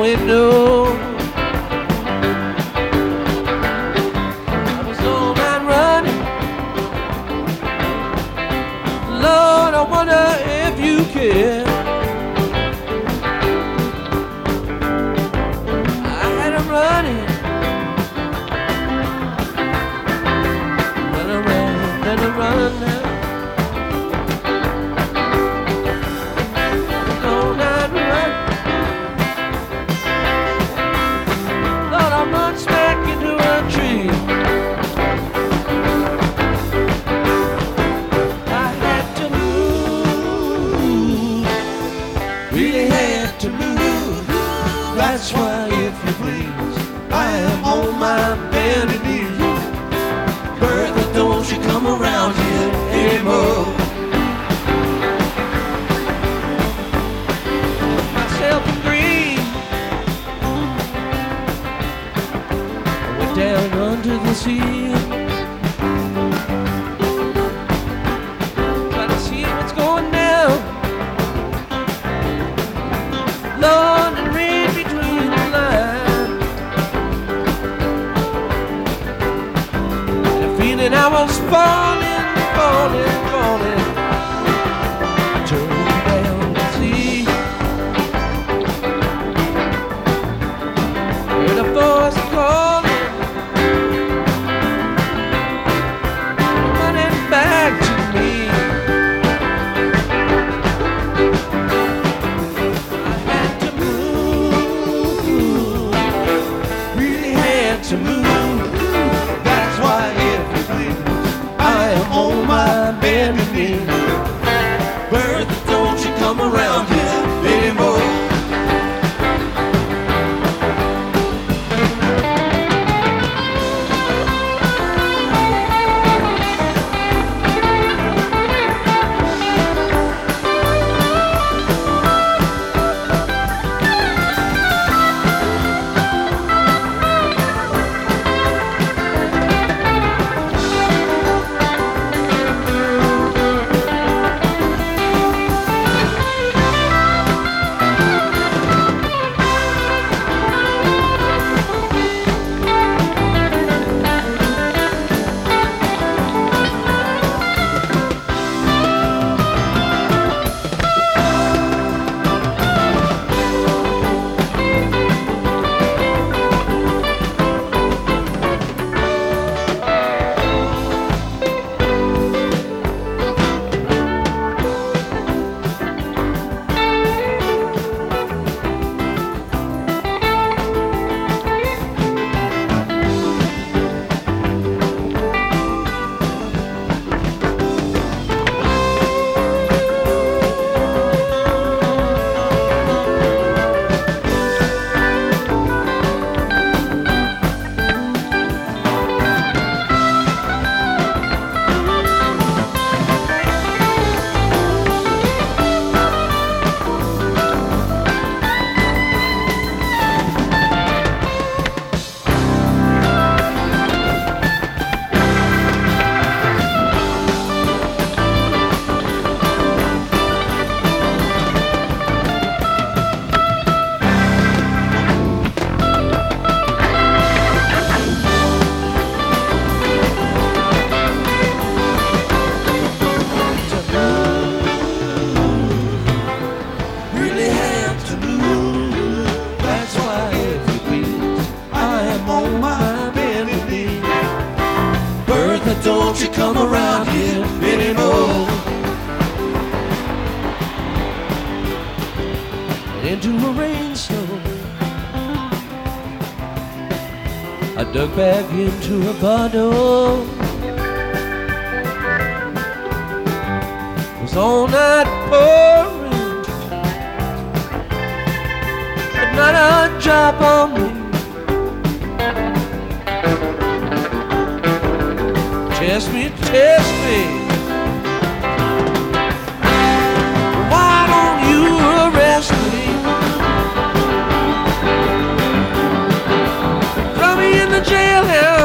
it know. I was all night running. Lord, I wonder if you care. I had him running. Run now. All night run. Lord, I run smack into a tree. I had to move, really had to move. That's why, if you please, I am on my bended knees. Bertha, don't you come around here anymore. Myself in green, I went down under the sea. Trying to see what's going down. Lord, and read between the lines. And a feeling I was falling, falling, falling. Turned down to see. Heard a voice calling, running back to me. I had to move, really had to move. That's why, if you please, I am on my bended knee. Bertha, don't you come around here anymore. Don't you come around here anymore. Into a rainstorm, I dug back into a bottle. It was all night pouring, but not a drop on me. Test me, test me. Why don't you arrest me? Throw me in the jailhouse.